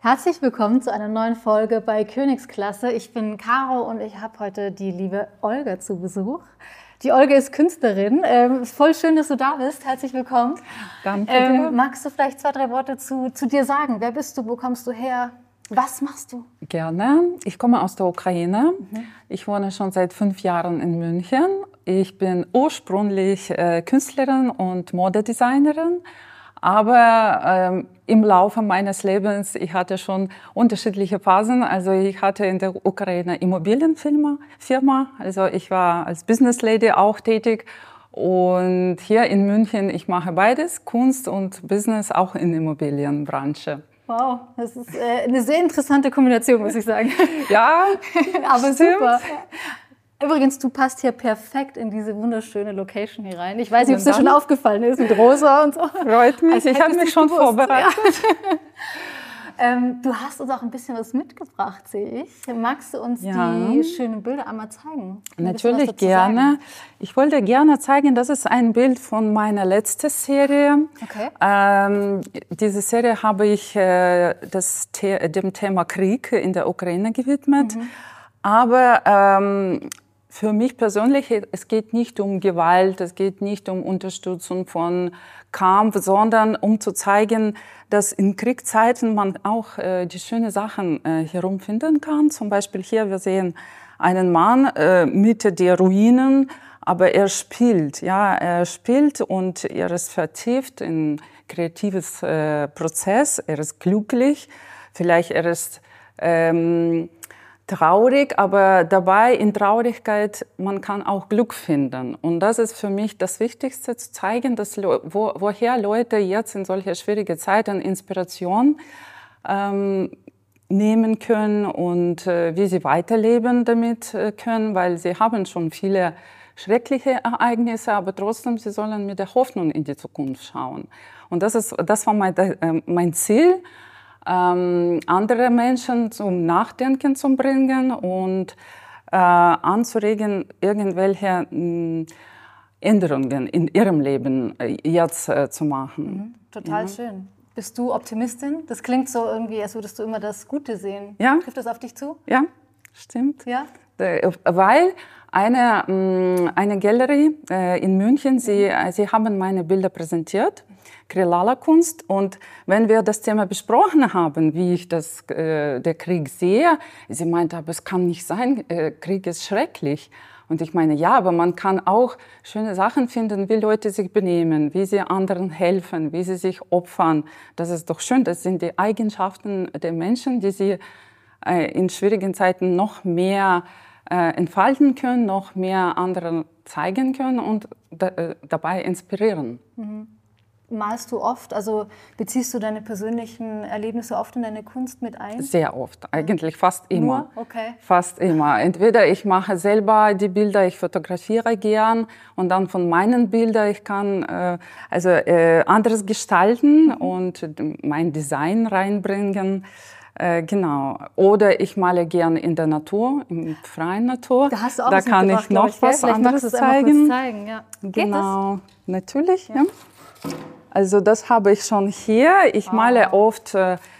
Herzlich willkommen zu einer neuen Folge bei Königsklasse. Ich bin Caro und ich habe heute die liebe Olga zu Besuch. Die Olga ist Künstlerin. Voll schön, dass du da bist. Herzlich willkommen. Danke dir. Magst du vielleicht 2, 3 Worte zu dir sagen? Wer bist du? Wo kommst du her? Was machst du? Gerne. Ich komme aus der Ukraine. Ich wohne schon seit 5 Jahren in München. Ich bin ursprünglich Künstlerin und Modedesignerin. Aber im Laufe meines Lebens, ich hatte schon unterschiedliche Phasen. Also ich hatte in der Ukraine Immobilienfirma. Also ich war als Business Lady auch tätig. Und hier in München, ich mache beides, Kunst und Business, auch in der Immobilienbranche. Wow, das ist eine sehr interessante Kombination, muss ich sagen. Ja, aber stimmt. Super. Übrigens, du passt hier perfekt in diese wunderschöne Location hier rein. Ich weiß nicht, ob es dir schon aufgefallen ist mit Rosa und so. Freut mich, ich habe mich schon vorbereitet. Ja. Du hast uns auch ein bisschen was mitgebracht, sehe ich. Magst du uns die schönen Bilder einmal zeigen? Natürlich gerne. Ich wollte gerne zeigen, das ist ein Bild von meiner letzten Serie. Okay. Diese Serie habe ich dem Thema Krieg in der Ukraine gewidmet. Aber für mich persönlich, es geht nicht um Gewalt, es geht nicht um Unterstützung von Kampf, sondern um zu zeigen, dass in Kriegszeiten man auch die schönen Sachen herumfinden kann. Zum Beispiel hier, wir sehen einen Mann Mitte der Ruinen, aber er spielt, und er ist vertieft in kreatives Prozess, er ist glücklich, vielleicht er ist traurig, aber dabei in Traurigkeit, man kann auch Glück finden. Und das ist für mich das Wichtigste, zu zeigen, dass woher Leute jetzt in solche schwierigen Zeiten Inspiration nehmen können und wie sie weiterleben damit können, weil sie haben schon viele schreckliche Ereignisse, aber trotzdem, sie sollen mit der Hoffnung in die Zukunft schauen. Und das war mein Ziel, andere Menschen zum Nachdenken zu bringen und anzuregen, irgendwelche Änderungen in ihrem Leben jetzt zu machen. Total schön. Bist du Optimistin? Das klingt so irgendwie, als würdest du immer das Gute sehen. Ja. Trifft das auf dich zu? Ja, stimmt. Ja? Weil eine Galerie in München, sie haben meine Bilder präsentiert, Krillala-Kunst. Und wenn wir das Thema besprochen haben, wie ich der Krieg sehe, sie meinte, aber es kann nicht sein, Krieg ist schrecklich. Und ich meine, ja, aber man kann auch schöne Sachen finden, wie Leute sich benehmen, wie sie anderen helfen, wie sie sich opfern. Das ist doch schön, das sind die Eigenschaften der Menschen, die sie in schwierigen Zeiten noch mehr entfalten können, noch mehr anderen zeigen können und dabei inspirieren. Malst du oft, also beziehst du deine persönlichen Erlebnisse oft in deine Kunst mit ein? Sehr oft, eigentlich fast immer. Nur? Okay. Fast immer. Entweder ich mache selber die Bilder, ich fotografiere gern und dann von meinen Bildern, ich kann anderes gestalten und mein Design reinbringen. Genau. Oder ich male gern in der Natur, in freien Natur. Da hast du auch da kann ich noch was anderes zeigen. Ja. Genau. Geht das? Natürlich. Ja. Also das habe ich schon hier. Ich male oft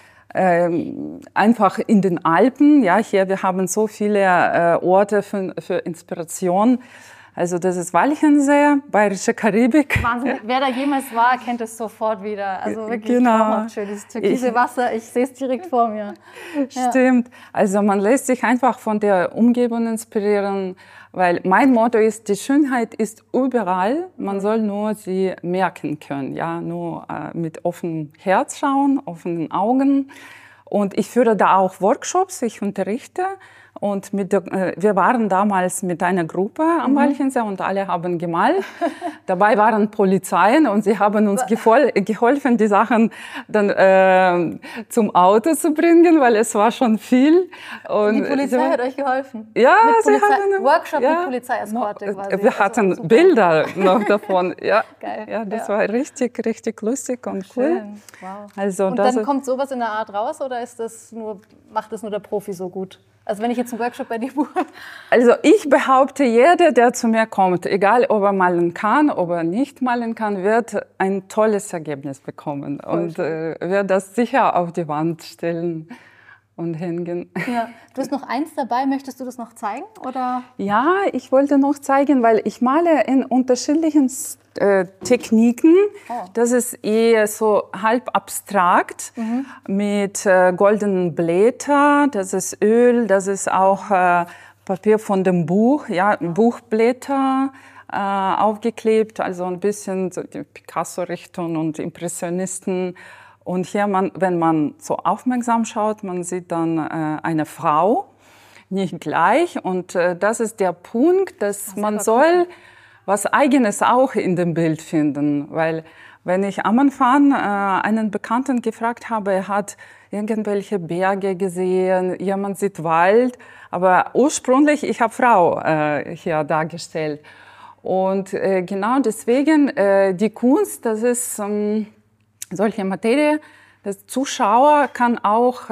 einfach in den Alpen. Ja, hier wir haben so viele Orte für Inspiration. Also das ist Walchensee, Bayerische Karibik. Wahnsinn, ja. Wer da jemals war, kennt es sofort wieder. Also wirklich genau. Schön, dieses türkise Wasser, ich sehe es direkt vor mir. Stimmt, also man lässt sich einfach von der Umgebung inspirieren, weil mein Motto ist, die Schönheit ist überall, man soll nur sie merken können, ja, nur mit offenem Herz schauen, offenen Augen. Und ich führe da auch Workshops, ich unterrichte. Und wir waren damals mit einer Gruppe am Walchensee und alle haben gemalt. Dabei waren Polizeien und sie haben uns geholfen, die Sachen dann zum Auto zu bringen, weil es war schon viel. Und die Polizei hat euch geholfen? Ja, sie haben Workshop mit Polizeieskorte quasi. Wir hatten super. Bilder noch davon. Ja. Geil. Ja, das war richtig, richtig lustig und cool. Schön. Wow. Also, und dann kommt sowas in der Art raus oder macht das nur der Profi so gut? Also wenn ich jetzt einen Workshop bei dir buche? Also ich behaupte, jeder, der zu mir kommt, egal ob er malen kann, ob er nicht malen kann, wird ein tolles Ergebnis bekommen und wird das sicher auf die Wand stellen und hängen. Ja. Du hast noch eins dabei, möchtest du das noch zeigen? Oder? Ja, ich wollte noch zeigen, weil ich male in unterschiedlichen Techniken. Oh. Das ist eher so halb abstrakt mit goldenen Blättern. Das ist Öl, das ist auch Papier von dem Buch, ja, Buchblätter aufgeklebt, also ein bisschen so die Picasso-Richtung und Impressionisten. Und hier, wenn man so aufmerksam schaut, man sieht dann eine Frau, nicht gleich. Und das ist der Punkt, dass man soll was Eigenes auch in dem Bild finden. Weil wenn ich am Anfang einen Bekannten gefragt habe, er hat irgendwelche Berge gesehen, jemand sieht Wald, aber ursprünglich, ich habe Frau hier dargestellt. Und genau deswegen, die Kunst, das ist solche Materie, der Zuschauer kann auch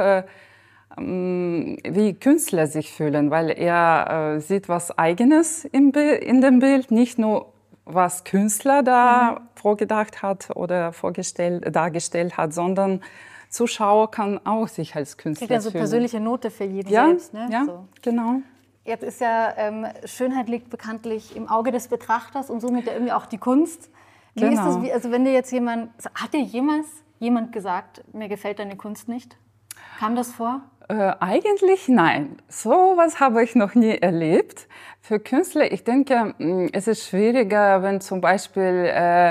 wie Künstler sich fühlen, weil er sieht was Eigenes in dem Bild, nicht nur was Künstler da vorgedacht hat oder dargestellt hat, sondern Zuschauer kann auch sich als Künstler fühlen. Also persönliche Note für jeden selbst. Ne? Ja, so. Genau. Jetzt ist ja, Schönheit liegt bekanntlich im Auge des Betrachters und somit ja irgendwie auch die Kunst. Wie ist das, also wenn dir jetzt hat dir jemals jemand gesagt, mir gefällt deine Kunst nicht? Kam das vor? Eigentlich nein. So was habe ich noch nie erlebt. Für Künstler, ich denke, es ist schwieriger, wenn zum Beispiel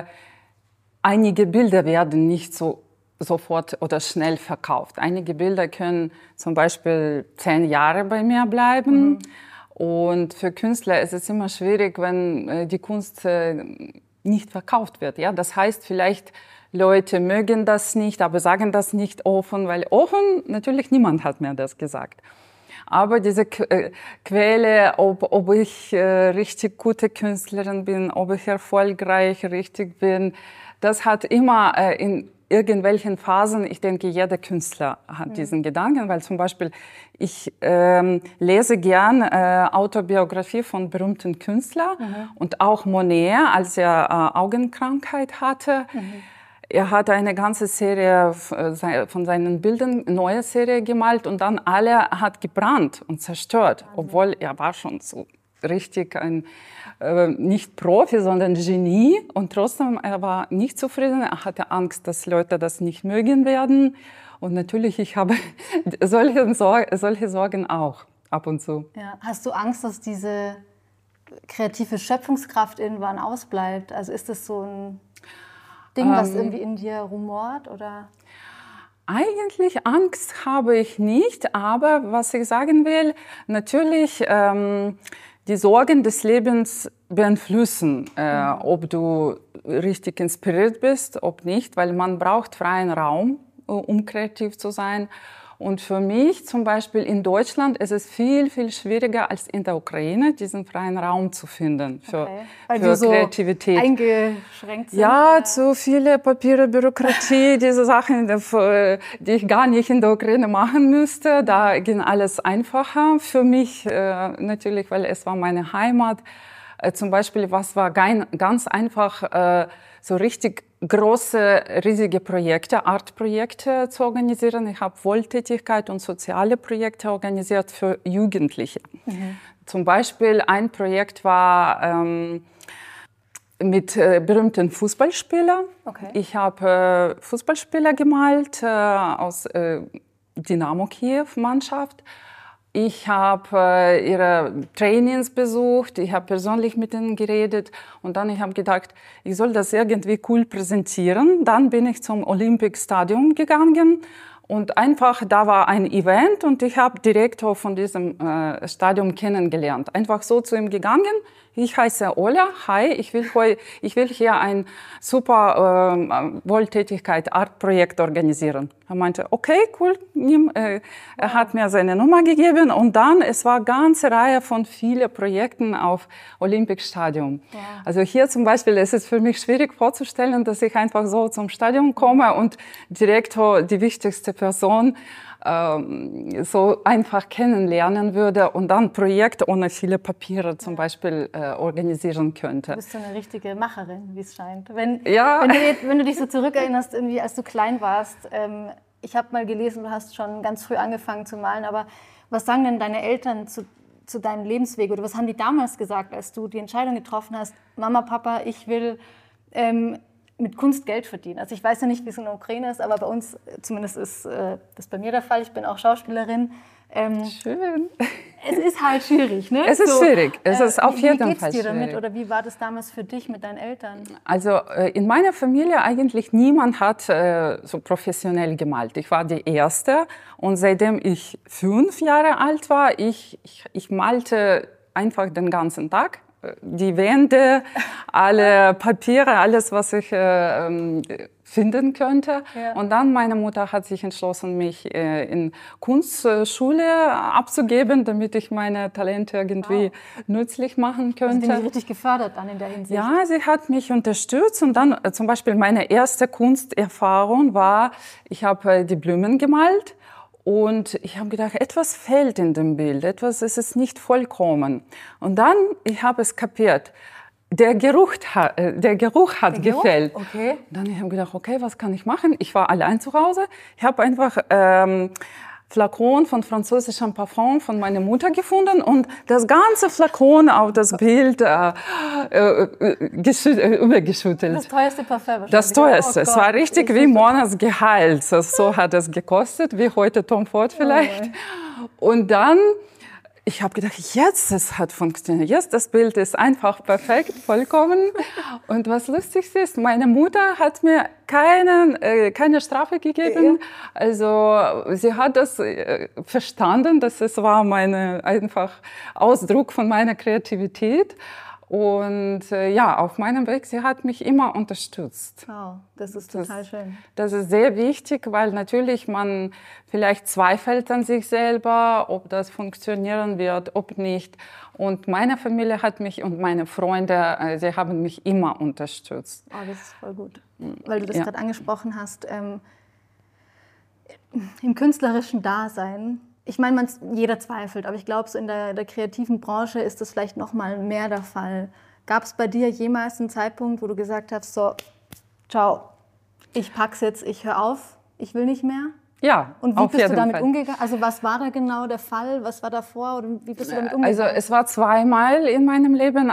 einige Bilder werden nicht so sofort oder schnell verkauft. Einige Bilder können zum Beispiel 10 Jahre bei mir bleiben. Und für Künstler ist es immer schwierig, wenn die Kunst nicht verkauft wird. Ja, das heißt, vielleicht Leute mögen das nicht, aber sagen das nicht offen, weil offen, natürlich niemand hat mir das gesagt. Aber diese Quelle, ob ich richtig gute Künstlerin bin, ob ich erfolgreich richtig bin, das hat immer in irgendwelchen Phasen, ich denke, jeder Künstler hat diesen Gedanken, weil zum Beispiel ich lese gern Autobiografie von berühmten Künstlern und auch Monet, als er Augenkrankheit hatte. Er hat eine ganze Serie von seinen Bildern, neue Serie gemalt und dann alle hat gebrannt und zerstört, obwohl er war schon so richtig ein nicht Profi, sondern Genie und trotzdem er war nicht zufrieden. Er hatte Angst, dass Leute das nicht mögen werden und natürlich ich habe solche Sorgen auch ab und zu. Ja. Hast du Angst, dass diese kreative Schöpfungskraft irgendwann ausbleibt? Also ist das so ein Ding, was irgendwie in dir rumort, oder? Eigentlich Angst habe ich nicht, aber was ich sagen will, natürlich die Sorgen des Lebens beeinflussen, ob du richtig inspiriert bist, ob nicht, weil man braucht freien Raum, um kreativ zu sein. Und für mich zum Beispiel in Deutschland ist es viel, viel schwieriger als in der Ukraine, diesen freien Raum zu finden für Kreativität. So eingeschränkt sind? Ja, zu viele Papiere, Bürokratie, diese Sachen, die ich gar nicht in der Ukraine machen müsste. Da ging alles einfacher für mich natürlich, weil es war meine Heimat. Zum Beispiel, was war ganz einfach, so richtig große, riesige Projekte, Artprojekte zu organisieren. Ich habe Wohltätigkeit und soziale Projekte organisiert für Jugendliche. Zum Beispiel ein Projekt war mit berühmten Fußballspielern. Okay. Ich habe Fußballspieler gemalt aus Dynamo Kiew-Mannschaft. Ich habe ihre Trainings besucht, ich habe persönlich mit ihnen geredet und dann ich habe gedacht, ich soll das irgendwie cool präsentieren. Dann bin ich zum Olympic Stadium gegangen und einfach, da war ein Event und ich habe Direktor von diesem Stadion kennengelernt. Einfach so zu ihm gegangen, ich heiße Ola, hi, ich will hier ein super Wohltätigkeit-Art-Projekt organisieren. Er meinte, okay, cool, er hat mir seine Nummer gegeben und dann, es war eine ganze Reihe von vielen Projekten auf Olympic-Stadion. Ja. Also hier zum Beispiel ist es für mich schwierig vorzustellen, dass ich einfach so zum Stadion komme und direkt die wichtigste Person so einfach kennenlernen würde und dann ein Projekt ohne viele Papiere zum Beispiel organisieren könnte. Du bist so eine richtige Macherin, wie es scheint. Wenn du dich so zurückerinnerst, irgendwie, als du klein warst, ich habe mal gelesen, du hast schon ganz früh angefangen zu malen, aber was sagen denn deine Eltern zu deinem Lebensweg oder was haben die damals gesagt, als du die Entscheidung getroffen hast, Mama, Papa, ich will mit Kunst Geld verdienen? Also ich weiß ja nicht, wie es in der Ukraine ist, aber bei uns, zumindest ist das bei mir der Fall, ich bin auch Schauspielerin. Schön. Es ist halt schwierig, ne? Es ist schwierig. Es ist auf jeden Fall schwierig. Wie geht's dir damit oder wie war das damals für dich mit deinen Eltern? Also in meiner Familie eigentlich niemand hat so professionell gemalt. Ich war die Erste und seitdem ich 5 Jahre alt war, ich malte einfach den ganzen Tag. Die Wände, alle Papiere, alles, was ich finden könnte. Ja. Und dann meine Mutter hat sich entschlossen, mich in Kunstschule abzugeben, damit ich meine Talente irgendwie nützlich machen könnte. Also die richtig gefördert dann in der Hinsicht? Ja, sie hat mich unterstützt. Und dann zum Beispiel meine erste Kunsterfahrung war, ich habe die Blumen gemalt. Und ich habe gedacht, etwas fehlt in dem Bild, es ist nicht vollkommen. Und dann, ich habe es kapiert, der Geruch hat gefällt. Okay. Dann habe ich gedacht, okay, was kann ich machen? Ich war allein zu Hause. Ich habe einfach Flakon von französischem Parfum von meiner Mutter gefunden und das ganze Flakon auf das Bild übergeschüttelt. Das teuerste Parfum wahrscheinlich. Das teuerste. Es war richtig wie Monatsgehalt. So hat es gekostet, wie heute Tom Ford vielleicht. Und dann, ich habe gedacht, jetzt, es hat funktioniert. Jetzt, das Bild ist einfach perfekt, vollkommen. Und was lustig ist, meine Mutter hat mir keine Strafe gegeben. Also, sie hat das verstanden, dass es war einfach Ausdruck von meiner Kreativität. Und auf meinem Weg, sie hat mich immer unterstützt. Wow, das ist total schön. Das ist sehr wichtig, weil natürlich man vielleicht zweifelt an sich selber, ob das funktionieren wird, ob nicht. Und meine Familie hat mich und meine Freunde, sie haben mich immer unterstützt. Oh, das ist voll gut, weil du das gerade angesprochen hast. Im künstlerischen Dasein, ich meine, jeder zweifelt, aber ich glaube, so in der kreativen Branche ist das vielleicht noch mal mehr der Fall. Gab es bei dir jemals einen Zeitpunkt, wo du gesagt hast, so, ciao, ich pack's jetzt, ich höre auf, ich will nicht mehr? Ja, und wie bist du damit umgegangen? Also was war da genau der Fall? Was war davor? Oder wie bist du damit umgegangen? Also es war zweimal in meinem Leben.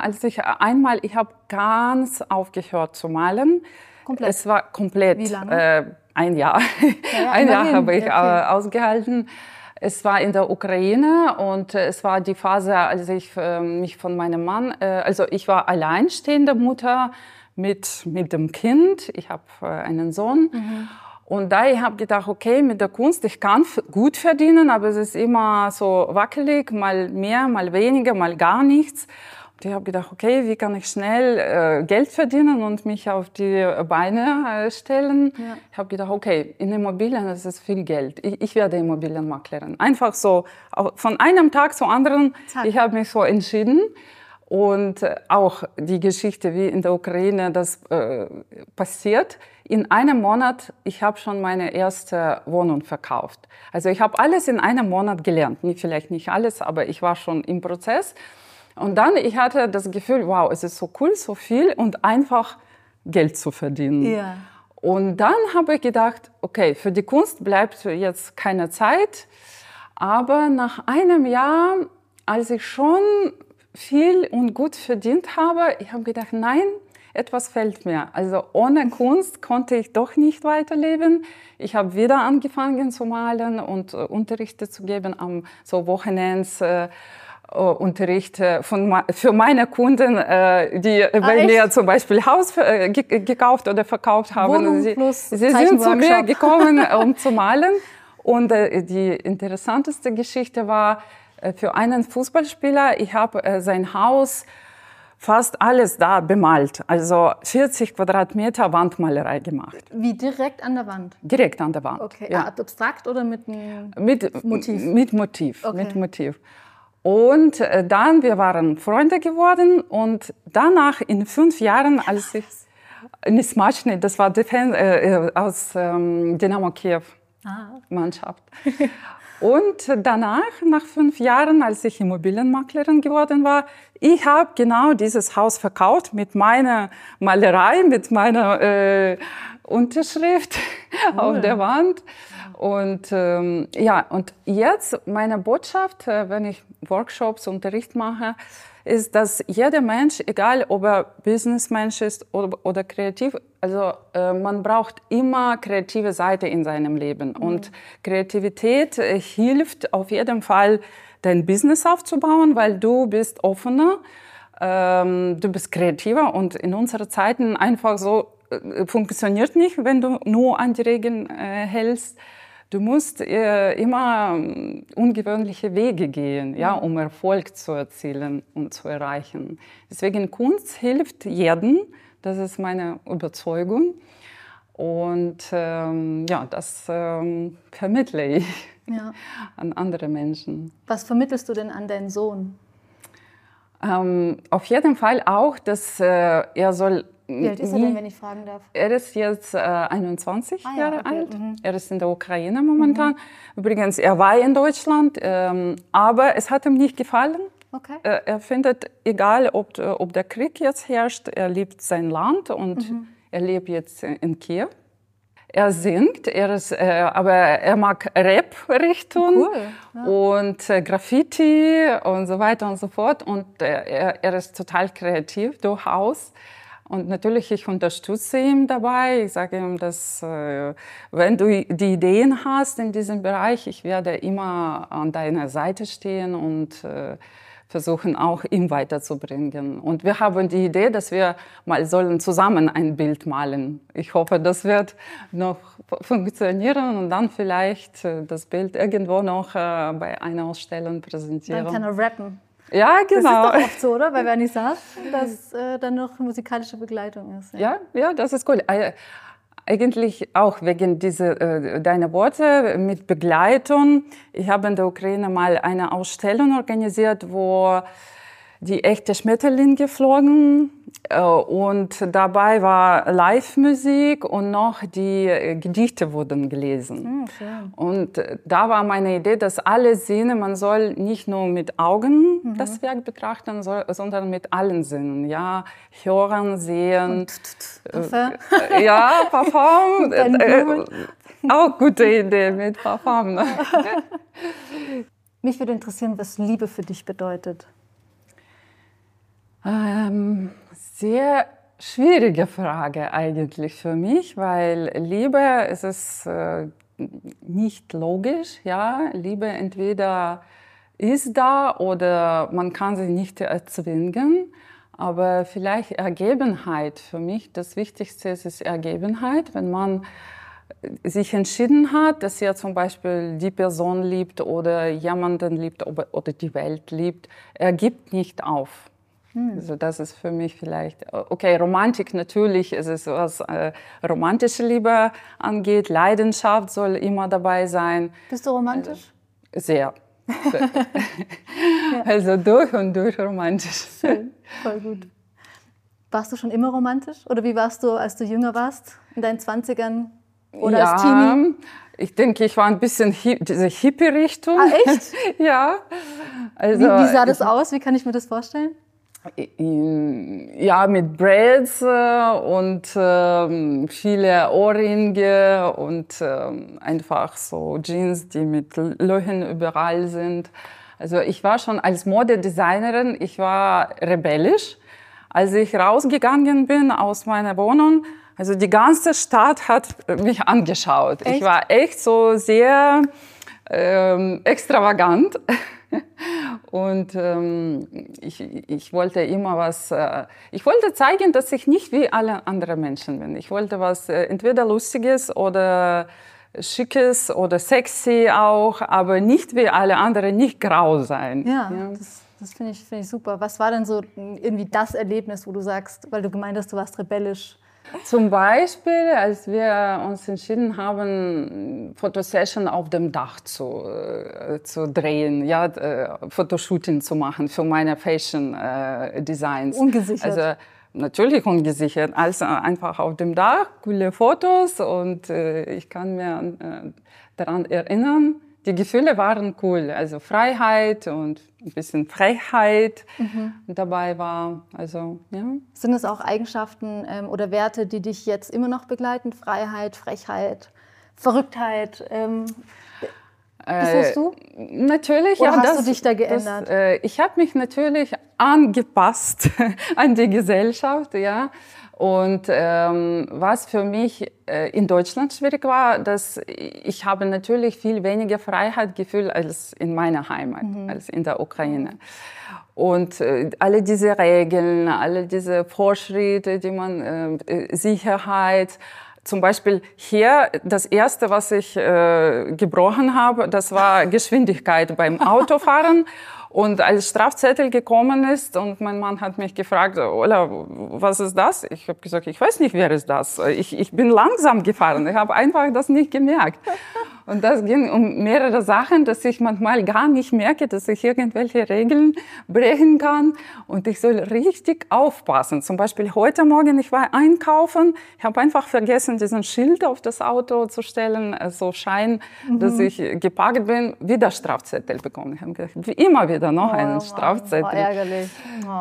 Ich habe ganz aufgehört zu malen. Komplett? Es war komplett. Wie lange? Ein Jahr. Ein Jahr habe ich ausgehalten. Es war in der Ukraine und es war die Phase, als ich mich von meinem Mann, also ich war alleinstehende Mutter mit dem Kind. Ich habe einen Sohn. Mhm. Und da ich habe gedacht, okay, mit der Kunst, ich kann gut verdienen, aber es ist immer so wackelig, mal mehr, mal weniger, mal gar nichts. Und ich habe gedacht, okay, wie kann ich schnell Geld verdienen und mich auf die Beine stellen? Ja. Ich habe gedacht, okay, in Immobilien ist es viel Geld. Ich werde Immobilienmaklerin. Einfach so, von einem Tag zum anderen, ich habe mich so entschieden. Und auch die Geschichte, wie in der Ukraine das passiert. In einem Monat, ich habe schon meine erste Wohnung verkauft. Also ich habe alles in einem Monat gelernt. Vielleicht nicht alles, aber ich war schon im Prozess. Und dann, ich hatte das Gefühl, wow, es ist so cool, so viel und einfach Geld zu verdienen. Ja. Und dann habe ich gedacht, okay, für die Kunst bleibt jetzt keine Zeit. Aber nach einem Jahr, als ich schon viel und gut verdient habe, ich habe gedacht, nein, etwas fehlt mir. Also ohne Kunst konnte ich doch nicht weiterleben. Ich habe wieder angefangen zu malen und Unterrichte zu geben am so Wochenends. Unterricht für meine Kunden, die bei mir zum Beispiel Haus gekauft oder verkauft haben. Sie sind zu mir gekommen, um zu malen. Und die interessanteste Geschichte war für einen Fußballspieler, ich habe sein Haus fast alles da bemalt. Also 40 Quadratmeter Wandmalerei gemacht. Wie direkt an der Wand? Direkt an der Wand. Okay, ja. Abstrakt oder mit einem Motiv? Mit Motiv, okay. mit Motiv. Und dann, wir waren Freunde geworden und danach in 5 Jahren, als ich, Nismaschny, das war aus Dynamo Kiew Mannschaft. Und danach, nach 5 Jahren, als ich Immobilienmaklerin geworden war, ich habe genau dieses Haus verkauft mit meiner Malerei, mit meiner Unterschrift auf der Wand. Und ja, und jetzt meine Botschaft, wenn ich Workshops, Unterricht mache, ist, dass jeder Mensch, egal ob er Businessmensch ist oder kreativ, also man braucht immer kreative Seite in seinem Leben. Und Kreativität hilft auf jeden Fall, dein Business aufzubauen, weil du bist offener, du bist kreativer und in unseren Zeiten einfach so funktioniert nicht, wenn du nur an die Regeln hältst. Du musst immer ungewöhnliche Wege gehen, ja, um Erfolg zu erzielen und zu erreichen. Deswegen Kunst hilft jedem, das ist meine Überzeugung. Und ja, das vermittle ich an andere Menschen. Was vermittelst du denn an deinen Sohn? Auf jeden Fall auch, dass er soll... Wie alt ist er denn, wenn ich fragen darf? Er ist jetzt 21 Jahre alt. Er ist in der Ukraine momentan. Übrigens, er war in Deutschland, aber es hat ihm nicht gefallen. Okay. Er findet, egal ob der Krieg jetzt herrscht, er liebt sein Land und er lebt jetzt in Kiew. Er singt, aber er mag Rap-Richtung und Graffiti und so weiter und so fort. Und er ist total kreativ durchaus. Und natürlich, ich unterstütze ihn dabei. Ich sage ihm, dass wenn du die Ideen hast in diesem Bereich, ich werde immer an deiner Seite stehen und versuchen auch ihn weiterzubringen. Und wir haben die Idee, dass wir mal sollen zusammen ein Bild malen. Ich hoffe, das wird noch funktionieren und dann vielleicht das Bild irgendwo noch bei einer Ausstellung präsentieren. Dann kann er rappen. Ja, genau. Das ist doch oft so, oder? Bei Vernissage, dass dann noch musikalische Begleitung ist. Ja, das ist cool. Eigentlich auch wegen deiner Worte mit Begleitung. Ich habe in der Ukraine mal eine Ausstellung organisiert, wo die echte Schmetterlinge flogen und dabei war Live-Musik und noch die Gedichte wurden gelesen. Schön. Und da war meine Idee, dass alle Sinne, man soll nicht nur mit Augen das Werk betrachten, sondern mit allen Sinnen, ja, hören, sehen. Parfum. Ja, Parfum. Auch gute Idee mit Parfum. Mich würde interessieren, was Liebe für dich bedeutet. Sehr schwierige Frage eigentlich für mich, weil Liebe ist nicht logisch. Ja? Liebe entweder ist da oder man kann sie nicht erzwingen. Aber vielleicht Ergebenheit. Für mich das Wichtigste ist Ergebenheit, wenn man sich entschieden hat, dass er zum Beispiel die Person liebt oder jemanden liebt oder die Welt liebt. Er gibt nicht auf. Also das ist für mich vielleicht, okay, Romantik natürlich, ist es was romantische Liebe angeht, Leidenschaft soll immer dabei sein. Bist du romantisch? Sehr. Also durch und durch romantisch. Schön, voll gut. Warst du schon immer romantisch? Oder wie warst du, als du jünger warst, in deinen 20ern oder als Teenie? Ich denke, ich war ein bisschen diese Hippie-Richtung. Ah, echt? Ja. Also, wie sah das aus? Wie kann ich mir das vorstellen? Ja, mit Braids und viele Ohrringe und einfach so Jeans, die mit Löchern überall sind. Also ich war schon als Modedesignerin, ich war rebellisch. Als ich rausgegangen bin aus meiner Wohnung, also die ganze Stadt hat mich angeschaut. Echt? Ich war echt so sehr extravagant. Und ich wollte immer ich wollte zeigen, dass ich nicht wie alle anderen Menschen bin. Ich wollte was entweder Lustiges oder Schickes oder sexy auch, aber nicht wie alle anderen, nicht grau sein. Ja. Das finde ich super. Was war denn so irgendwie das Erlebnis, wo du sagst, weil du gemeint hast, du warst rebellisch? Zum Beispiel, als wir uns entschieden haben, Fotosession auf dem Dach zu drehen, ja, Fotoshooting zu machen für meine Fashion Designs. Ungesichert. Also natürlich ungesichert, also einfach auf dem Dach, coole Fotos und ich kann mir daran erinnern, die Gefühle waren cool, also Freiheit und ein bisschen Frechheit dabei war. Also, ja. Sind es auch Eigenschaften oder Werte, die dich jetzt immer noch begleiten? Freiheit, Frechheit, Verrücktheit? Ist das du? Natürlich, oder ja. Hast du dich da geändert? Ich habe mich natürlich angepasst an die Gesellschaft, ja. Und was für mich in Deutschland schwierig war, dass ich habe natürlich viel weniger Freiheit gefühlt als in meiner Heimat, als in der Ukraine. Und alle diese Regeln, alle diese Vorschritte, die man, Sicherheit, zum Beispiel hier, das Erste, was ich gebrochen habe, das war Geschwindigkeit beim Autofahren. Und als Strafzettel gekommen ist und mein Mann hat mich gefragt, Ola, was ist das? Ich habe gesagt, ich weiß nicht, wer ist das? Ich bin langsam gefahren, ich habe einfach das nicht gemerkt. Und das ging um mehrere Sachen, dass ich manchmal gar nicht merke, dass ich irgendwelche Regeln brechen kann. Und ich soll richtig aufpassen. Zum Beispiel heute Morgen, ich war einkaufen, ich habe einfach vergessen, diesen Schild auf das Auto zu stellen, also Schein, dass ich geparkt bin, wieder Strafzettel bekommen. Ich habe gedacht, wie immer wieder noch einen Strafzettel. Oh, ärgerlich.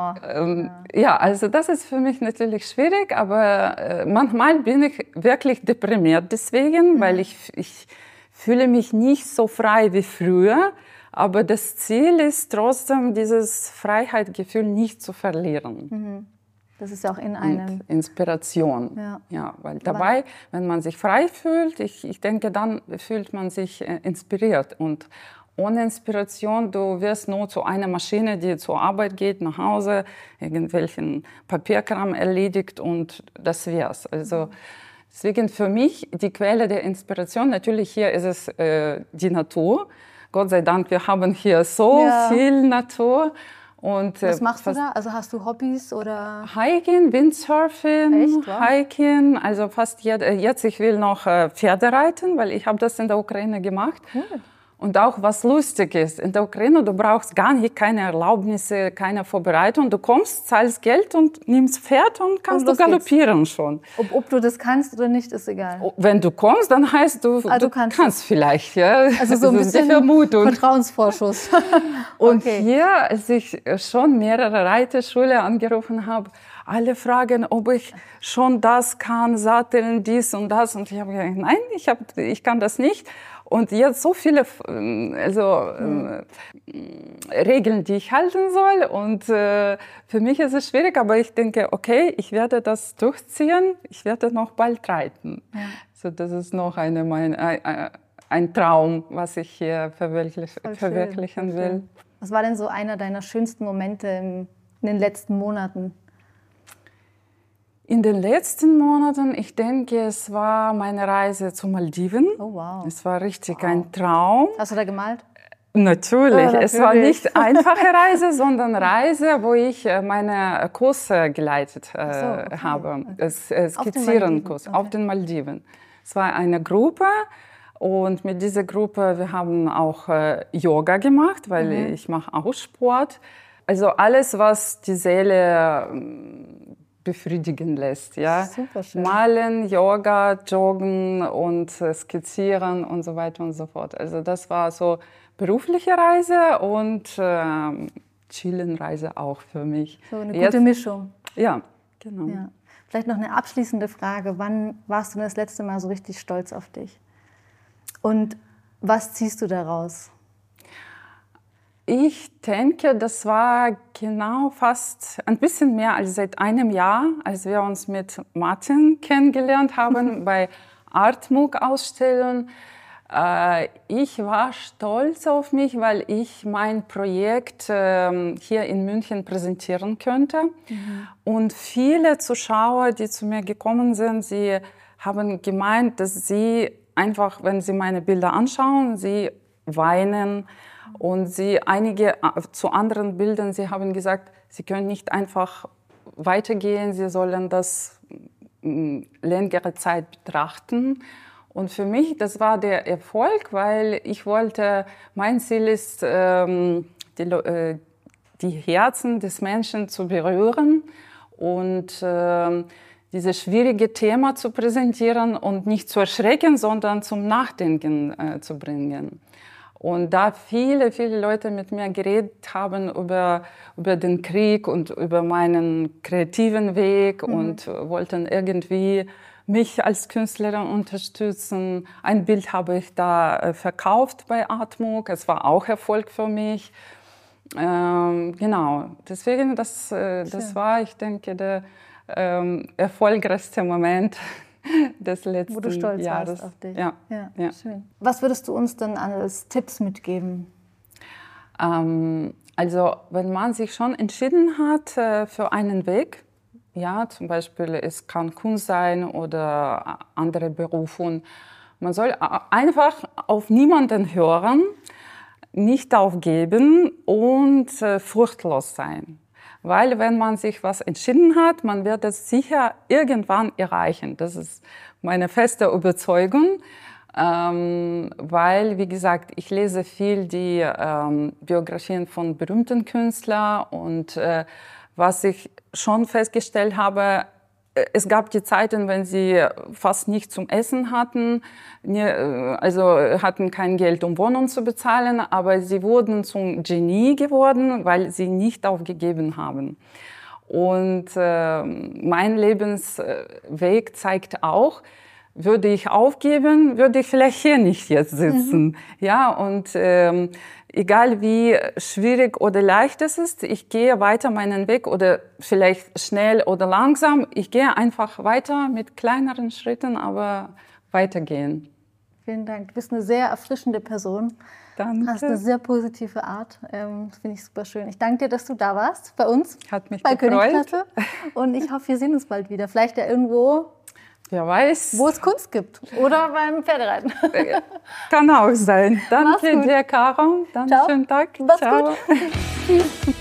Ja, also das ist für mich natürlich schwierig, aber manchmal bin ich wirklich deprimiert deswegen, weil ich fühle mich nicht so frei wie früher, aber das Ziel ist trotzdem, dieses Freiheitsgefühl nicht zu verlieren. Das ist ja auch in einem. Und Inspiration. Ja, weil dabei, wenn man sich frei fühlt, ich denke, dann fühlt man sich inspiriert. Und ohne Inspiration, du wirst nur zu einer Maschine, die zur Arbeit geht, nach Hause, irgendwelchen Papierkram erledigt und das wär's. Also deswegen für mich die Quelle der Inspiration, natürlich hier ist es die Natur. Gott sei Dank, wir haben hier so viel Natur. Und, was machst du da? Also hast du Hobbys oder? Hiking, Windsurfen, Hiking, also fast jetzt ich will noch Pferde reiten, weil ich habe das in der Ukraine gemacht. Cool. Und auch was lustig ist, in der Ukraine, du brauchst gar nicht keine Erlaubnisse, keine Vorbereitung. Du kommst, zahlst Geld und nimmst Pferd und kannst du galoppieren schon. Ob du das kannst oder nicht, ist egal. Wenn du kommst, dann heißt du kannst vielleicht. Ja? Also so ein bisschen Vertrauensvorschuss. Und hier, als ich schon mehrere Reiterschule angerufen habe, alle fragen, ob ich schon das kann, satteln, dies und das. Und ich habe gesagt, nein, ich kann das nicht. Und jetzt so viele Regeln, die ich halten soll. Und für mich ist es schwierig, aber ich denke, okay, ich werde das durchziehen. Ich werde noch bald reiten. Ja. So, das ist noch ein Traum, was ich hier verwirklichen will. Was war denn so einer deiner schönsten Momente in den letzten Monaten? In den letzten Monaten, ich denke, es war meine Reise zu Malediven. Oh, wow. Es war richtig ein Traum. Hast du da gemalt? Natürlich. Es war nicht eine einfache Reise, sondern Reise, wo ich meine Kurse geleitet habe. Skizierenkurs auf den Malediven. Es war eine Gruppe und mit dieser Gruppe, wir haben auch Yoga gemacht, weil ich mache auch Sport. Also alles, was die Seele befriedigen lässt, ja. Superschön. Malen, Yoga, Joggen und Skizzieren und so weiter und so fort. Also das war so berufliche Reise und Chillenreise auch für mich. So eine gute Mischung. Ja, genau. Ja. Vielleicht noch eine abschließende Frage. Wann warst du das letzte Mal so richtig stolz auf dich? Und was ziehst du daraus? Ich denke, das war genau fast ein bisschen mehr als seit einem Jahr, als wir uns mit Martin kennengelernt haben bei Artmug-Ausstellungen. Ich war stolz auf mich, weil ich mein Projekt hier in München präsentieren könnte. Und viele Zuschauer, die zu mir gekommen sind, sie haben gemeint, dass sie einfach, wenn sie meine Bilder anschauen, sie weinen Und zu anderen Bildern, sie haben gesagt, sie können nicht einfach weitergehen, sie sollen das längere Zeit betrachten. Und für mich, das war der Erfolg, weil ich wollte, mein Ziel ist, die Herzen des Menschen zu berühren und dieses schwierige Thema zu präsentieren und nicht zu erschrecken, sondern zum Nachdenken zu bringen. Und da viele Leute mit mir geredet haben über den Krieg und über meinen kreativen Weg und wollten irgendwie mich als Künstlerin unterstützen. Ein Bild habe ich da verkauft bei Artmuk. Es war auch Erfolg für mich. Genau, deswegen, das war, ich denke, der erfolgreichste Moment des letzten Jahres. Wo du stolz warst auf dich. Ja. Schön. Was würdest du uns denn als Tipps mitgeben? Also, wenn man sich schon entschieden hat für einen Weg, ja, zum Beispiel es kann Kunst sein oder andere Berufe, man soll einfach auf niemanden hören, nicht aufgeben und furchtlos sein. Weil wenn man sich was entschieden hat, man wird es sicher irgendwann erreichen. Das ist meine feste Überzeugung. Weil, wie gesagt, ich lese viel die Biografien von berühmten Künstlern und was ich schon festgestellt habe, es gab die Zeiten, wenn sie fast nichts zum Essen hatten, also hatten kein Geld, um Wohnung zu bezahlen, aber sie wurden zum Genie geworden, weil sie nicht aufgegeben haben. Und mein Lebensweg zeigt auch, würde ich aufgeben, würde ich vielleicht hier nicht jetzt sitzen. Ja, und egal wie schwierig oder leicht es ist, ich gehe weiter meinen Weg oder vielleicht schnell oder langsam. Ich gehe einfach weiter mit kleineren Schritten, aber weitergehen. Vielen Dank. Du bist eine sehr erfrischende Person. Danke. Hast eine sehr positive Art. Das finde ich super schön. Ich danke dir, dass du da warst bei uns. Hat mich bei gefreut. Königsklasse. Und ich hoffe, wir sehen uns bald wieder. Vielleicht ja irgendwo, wer weiß, wo es Kunst gibt. Oder beim Pferdereiten. Kann auch sein. Danke dir, Caro. Dann Ciao. schönen Tag. Mach's Ciao. gut. Tschüss.